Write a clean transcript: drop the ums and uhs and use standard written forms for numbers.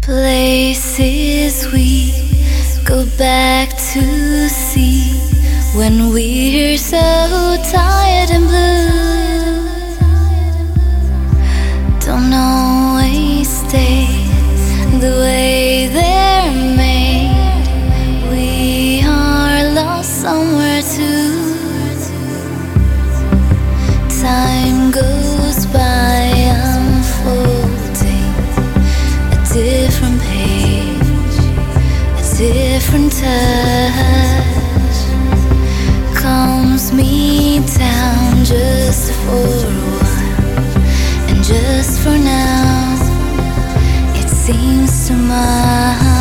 Places we go back to see when we're so tired and blue. Don't always stay the way they're made. We are lost somewhere too. Time goes by unfolding a different page, a different touch calms me down just for a while, and just for now it seems too much.